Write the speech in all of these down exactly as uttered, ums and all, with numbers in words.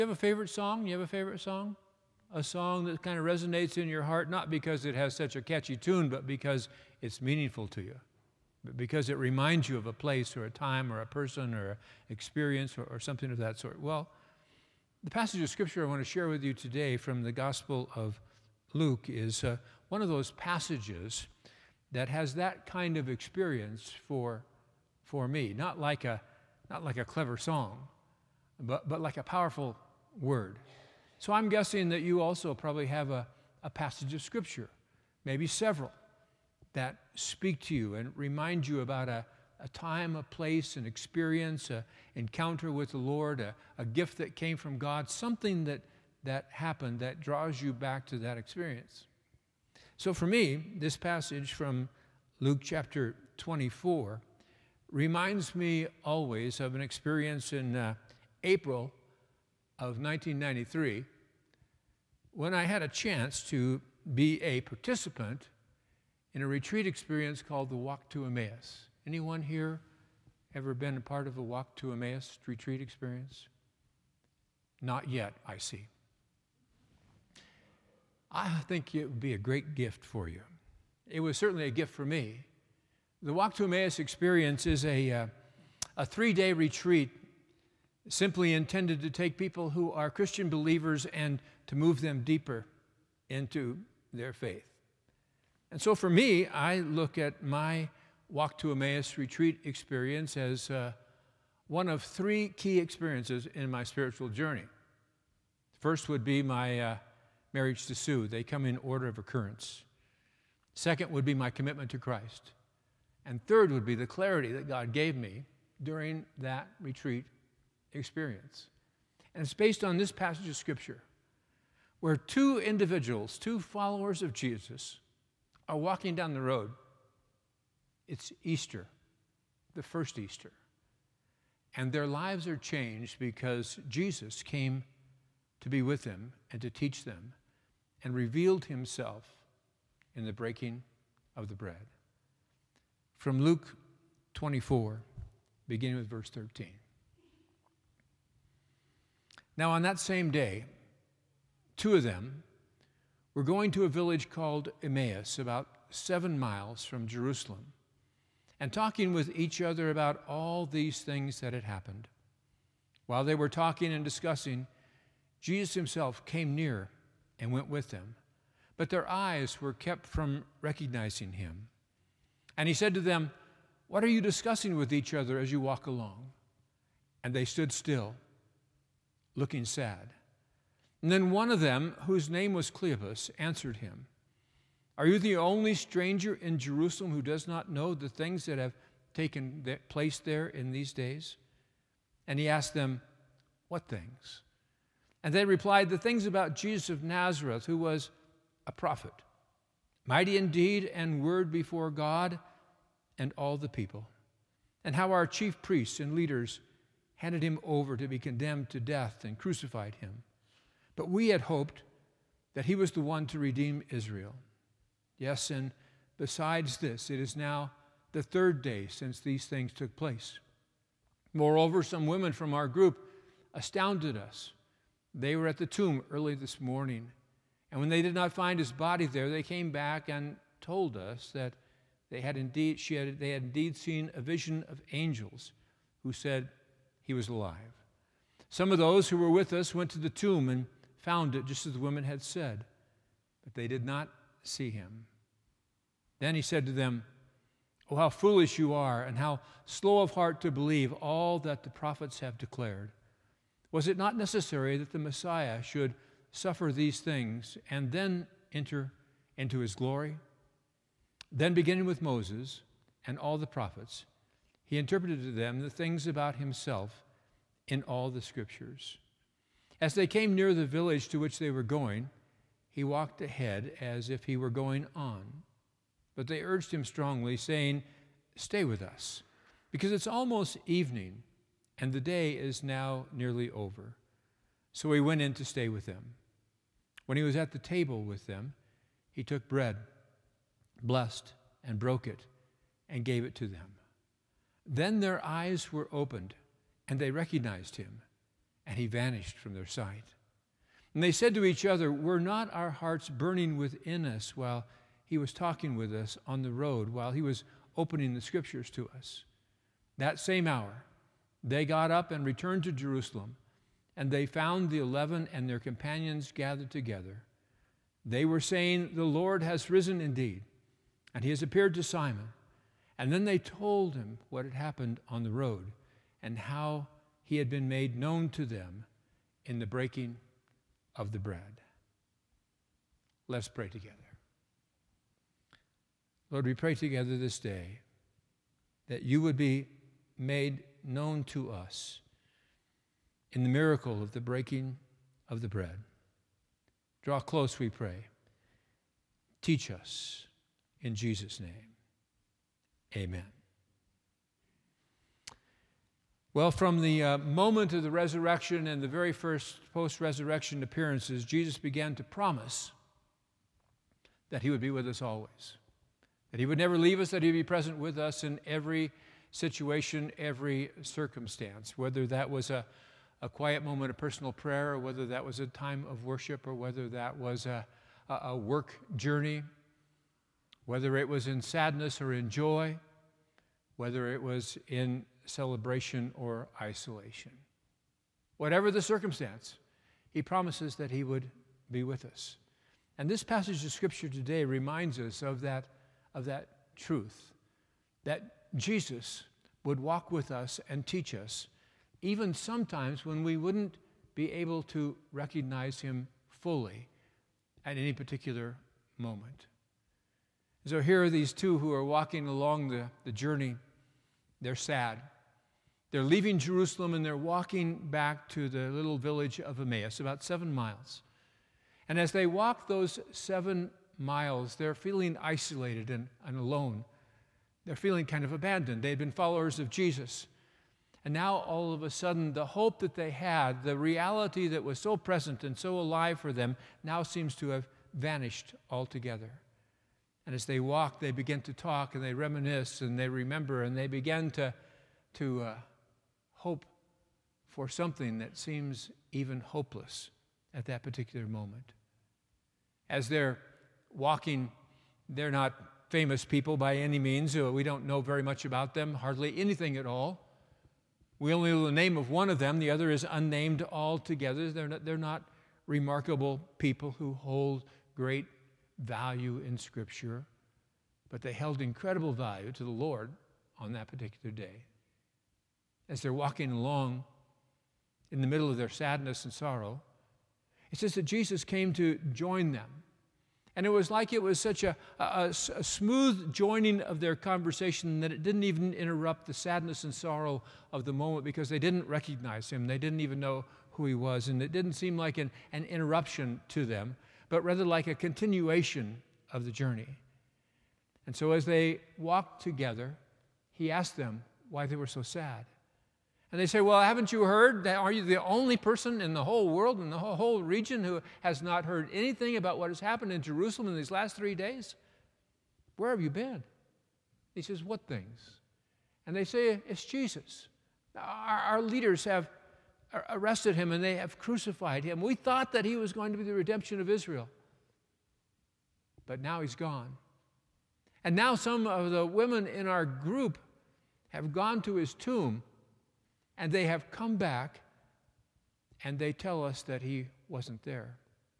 You have a favorite song? You have a favorite song? A song that kind of resonates in your heart, not because it has such a catchy tune, but because it's meaningful to you. But because it reminds you of a place or a time or a person or an experience or, or something of that sort. Well, the passage of Scripture I want to share with you today from the Gospel of Luke is uh, one of those passages that has that kind of experience for, for me. Not like a, not like a clever song, but, but like a powerful word. So I'm guessing that you also probably have a, a passage of Scripture, maybe several, that speak to you and remind you about a, a time, a place, an experience, an encounter with the Lord, a, a gift that came from God, something that, that happened that draws you back to that experience. So for me, this passage from Luke chapter twenty-four reminds me always of an experience in uh, April of nineteen ninety-three, when I had a chance to be a participant in a retreat experience called the Walk to Emmaus. Anyone here ever been a part of a Walk to Emmaus retreat experience? Not yet, I see. I think it would be a great gift for you. It was certainly a gift for me. The Walk to Emmaus experience is a, uh, a three-day retreat simply intended to take people who are Christian believers and to move them deeper into their faith. And so for me, I look at my Walk to Emmaus retreat experience as uh, one of three key experiences in my spiritual journey. First would be my uh, marriage to Sue. They come in order of occurrence. Second would be my commitment to Christ. And third would be the clarity that God gave me during that retreat experience. And it's based on this passage of Scripture where two individuals, two followers of Jesus, are walking down the road. It's Easter, the first Easter. And their lives are changed because Jesus came to be with them and to teach them and revealed himself in the breaking of the bread. From Luke twenty-four, beginning with verse thirteen. Now on that same day, two of them were going to a village called Emmaus, about seven miles from Jerusalem, and talking with each other about all these things that had happened. While they were talking and discussing, Jesus himself came near and went with them, but their eyes were kept from recognizing him. And he said to them, "What are you discussing with each other as you walk along?" And they stood still, looking sad. And then one of them, whose name was Cleopas, answered him, "Are you the only stranger in Jerusalem who does not know the things that have taken place there in these days?" And he asked them, "What things?" And they replied, "The things about Jesus of Nazareth, who was a prophet, mighty in deed and word before God and all the people, and how our chief priests and leaders handed him over to be condemned to death and crucified him. But we had hoped that he was the one to redeem Israel. Yes, and besides this, it is now the third day since these things took place. Moreover, some women from our group astounded us. They were at the tomb early this morning, and when they did not find his body there, they came back and told us that they had indeed, she had, they had indeed seen a vision of angels who said he was alive. Some of those who were with us went to the tomb and found it just as the women had said, but they did not see him." Then he said to them, "Oh, how foolish you are, and how slow of heart to believe all that the prophets have declared. Was it not necessary that the Messiah should suffer these things and then enter into his glory?" Then, beginning with Moses and all the prophets, he interpreted to them the things about himself in all the Scriptures. As they came near the village to which they were going, he walked ahead as if he were going on. But they urged him strongly, saying, "Stay with us, because it's almost evening, and the day is now nearly over." So he went in to stay with them. When he was at the table with them, he took bread, blessed and broke it, and gave it to them. Then their eyes were opened, and they recognized him, and he vanished from their sight. And they said to each other, were not our hearts burning within us while he was talking with us on the road, while he was opening the scriptures to us? That same hour, they got up and returned to Jerusalem, and they found the eleven and their companions gathered together. They were saying, the Lord has risen indeed, and he has appeared to Simon. And then they told him what had happened on the road and how he had been made known to them in the breaking of the bread. Let's pray together. Lord, we pray together this day that you would be made known to us in the miracle of the breaking of the bread. Draw close, we pray. Teach us in Jesus' name. Amen. Well, from the uh, moment of the resurrection and the very first post-resurrection appearances, Jesus began to promise that he would be with us always, that he would never leave us, that he would be present with us in every situation, every circumstance, whether that was a, a quiet moment of personal prayer, or whether that was a time of worship, or whether that was a, a, a work journey, whether it was in sadness or in joy, whether it was in celebration or isolation. Whatever the circumstance, he promises that he would be with us. And this passage of Scripture today reminds us of that, of that truth, that Jesus would walk with us and teach us, even sometimes when we wouldn't be able to recognize him fully at any particular moment. So here are these two who are walking along the, the journey. They're sad. They're leaving Jerusalem and they're walking back to the little village of Emmaus, about seven miles. And as they walk those seven miles, they're feeling isolated and, and alone. They're feeling kind of abandoned. They'd been followers of Jesus. And now all of a sudden, the hope that they had, the reality that was so present and so alive for them, now seems to have vanished altogether. And as they walk, they begin to talk and they reminisce and they remember and they begin to, to uh, hope for something that seems even hopeless at that particular moment. As they're walking, they're not famous people by any means. We don't know very much about them, hardly anything at all. We only know the name of one of them. The other is unnamed altogether. They're not, they're not remarkable people who hold great value in Scripture, but they held incredible value to the Lord on that particular day. As they're walking along in the middle of their sadness and sorrow, it says that Jesus came to join them. And it was like it was such a, a, a smooth joining of their conversation that it didn't even interrupt the sadness and sorrow of the moment, because they didn't recognize him. They didn't even know who he was. And it didn't seem like an, an interruption to them, but rather like a continuation of the journey. And so as they walked together, he asked them why they were so sad. And they say, well, haven't you heard? That, are you the only person in the whole world, in the whole, whole region, who has not heard anything about what has happened in Jerusalem in these last three days? Where have you been? He says, what things? And they say, it's Jesus. Our, our leaders have arrested him and they have crucified him. We thought that he was going to be the redemption of Israel. But now he's gone. And now some of the women in our group have gone to his tomb, and they have come back, and they tell us that he wasn't there.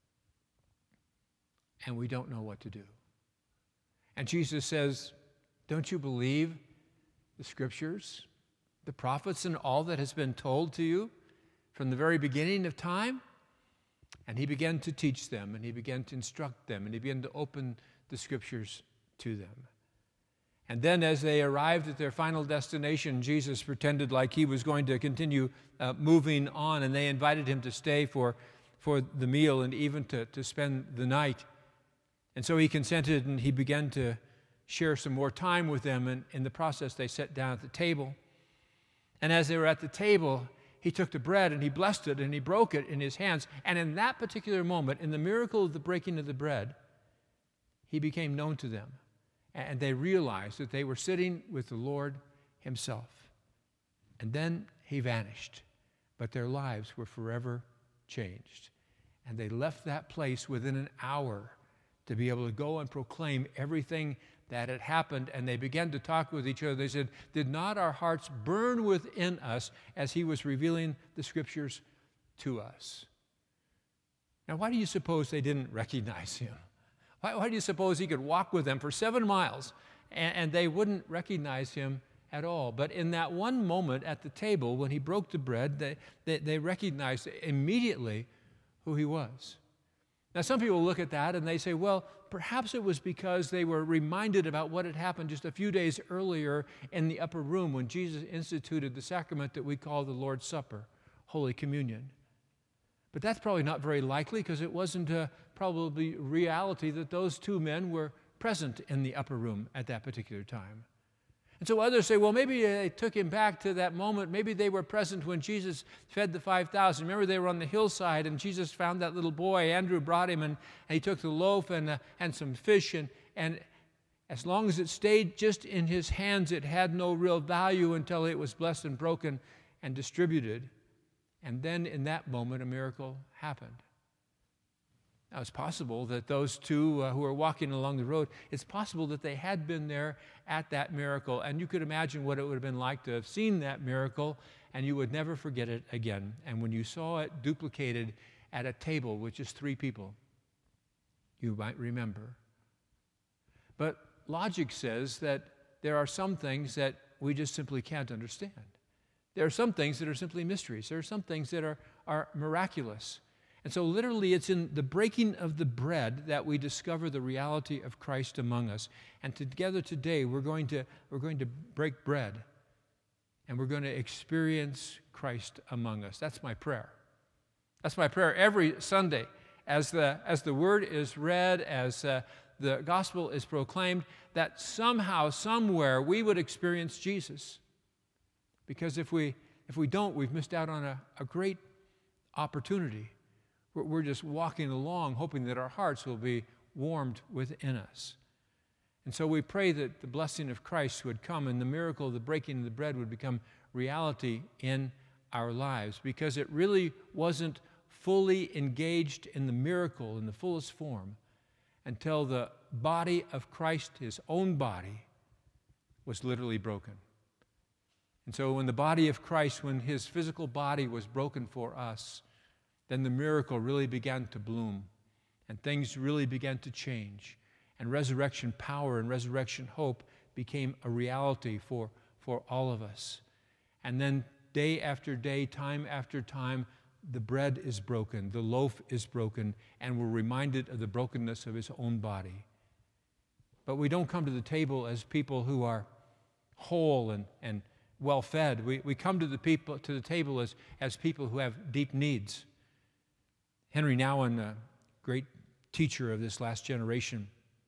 And we don't know what to do. And Jesus says, don't you believe the Scriptures, the prophets, and all that has been told to you from the very beginning of time? And he began to teach them, and he began to instruct them, and he began to open the Scriptures to them. And then as they arrived at their final destination, Jesus pretended like he was going to continue uh, moving on, and they invited him to stay for, for the meal and even to, to spend the night. And so he consented, and he began to share some more time with them, and in the process they sat down at the table. And as they were at the table, he took the bread and he blessed it and he broke it in his hands. And in that particular moment, in the miracle of the breaking of the bread, he became known to them. And they realized that they were sitting with the Lord himself. And then he vanished. but their lives were forever changed. And they left that place within an hour to be able to go and proclaim everything that had happened. And they began to talk with each other. They said, did not our hearts burn within us as he was revealing the scriptures to us? Now, why do you suppose they didn't recognize him? Why, why do you suppose he could walk with them for seven miles and, and they wouldn't recognize him at all? But in that one moment at the table, when he broke the bread, they, they, they recognized immediately who he was. Now, some people look at that and they say, well, perhaps it was because they were reminded about what had happened just a few days earlier in the upper room when Jesus instituted the sacrament that we call the Lord's Supper, Holy Communion. But that's probably not very likely, because it wasn't uh, probably reality that those two men were present in the upper room at that particular time. And so others say, well, maybe they took him back to that moment. Maybe they were present when Jesus fed the five thousand. Remember, they were on the hillside, and Jesus found that little boy. Andrew brought him, and, and he took the loaf and, uh, and some fish, and, and as long as it stayed just in his hands, it had no real value until it was blessed and broken and distributed. And then in that moment, a miracle happened. Now, it's possible that those two uh, who were walking along the road, it's possible that they had been there at that miracle. And you could imagine what it would have been like to have seen that miracle, and you would never forget it again. And when you saw it duplicated at a table with just three people, you might remember. But logic says that there are some things that we just simply can't understand. There are some things that are simply mysteries. There are some things that are, are miraculous. And so literally it's in the breaking of the bread that we discover the reality of Christ among us. And together today we're going to, we're going to break bread, and we're going to experience Christ among us. That's my prayer. That's my prayer every Sunday as the, as the word is read, as uh, the gospel is proclaimed, that somehow, somewhere we would experience Jesus. Because if we if we don't, we've missed out on a, a great opportunity. We're, we're just walking along hoping that our hearts will be warmed within us. And so we pray that the blessing of Christ would come and the miracle of the breaking of the bread would become reality in our lives, because it really wasn't fully engaged in the miracle in the fullest form until the body of Christ, his own body, was literally broken. And so when the body of Christ, when his physical body was broken for us, then the miracle really began to bloom, and things really began to change, and resurrection power and resurrection hope became a reality for, for all of us. And then day after day, time after time, the bread is broken, the loaf is broken, and we're reminded of the brokenness of his own body. But we don't come to the table as people who are whole and, and well-fed. We, we come to the people to the table as, as people who have deep needs. Henry Nouwen, a great teacher of this last generation,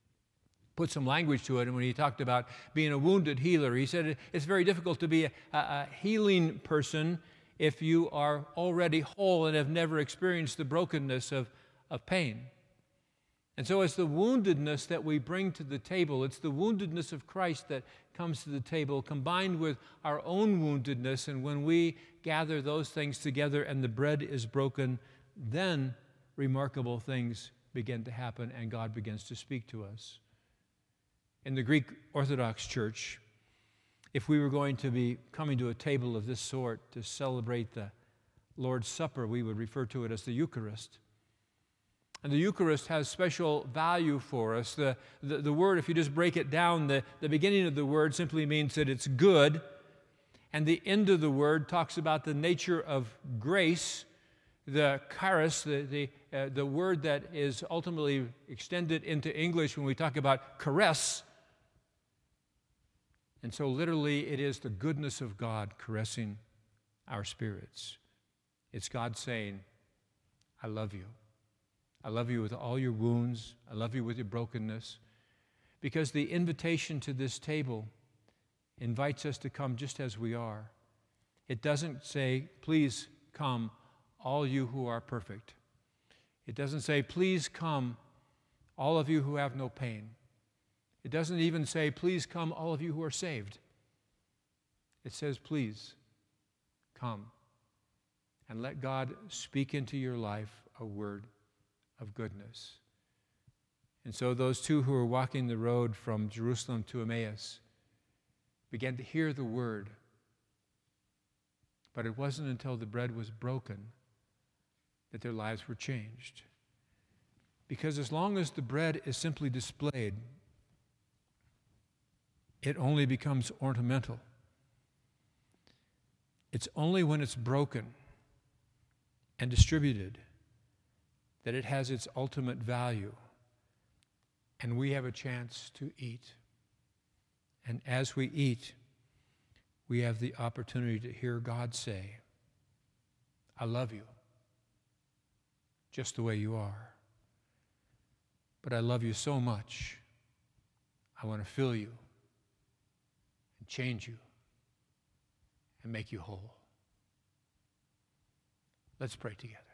put some language to it, and when he talked about being a wounded healer, he said it's very difficult to be a, a healing person if you are already whole and have never experienced the brokenness of, of pain. And so it's the woundedness that we bring to the table. It's the woundedness of Christ that comes to the table, combined with our own woundedness. And when we gather those things together and the bread is broken, then remarkable things begin to happen and God begins to speak to us. In the Greek Orthodox Church, if we were going to be coming to a table of this sort to celebrate the Lord's Supper, we would refer to it as the Eucharist. And the Eucharist has special value for us. The, the, the word, if you just break it down, the, the beginning of the word simply means that it's good. And the end of the word talks about the nature of grace. The charis, the, the, uh, the word that is ultimately extended into English when we talk about caress. And so literally it is the goodness of God caressing our spirits. It's God saying, I love you. I love you with all your wounds. I love you with your brokenness. Because the invitation to this table invites us to come just as we are. It doesn't say, please come, all you who are perfect. It doesn't say, please come, all of you who have no pain. It doesn't even say, please come, all of you who are saved. It says, please come and let God speak into your life a word of goodness. And so those two who were walking the road from Jerusalem to Emmaus began to hear the word. But it wasn't until the bread was broken that their lives were changed. Because as long as the bread is simply displayed, it only becomes ornamental. It's only when it's broken and distributed that it has its ultimate value, and we have a chance to eat. And as we eat, we have the opportunity to hear God say, I love you, just the way you are. But I love you so much, I want to fill you and change you and make you whole. Let's pray together.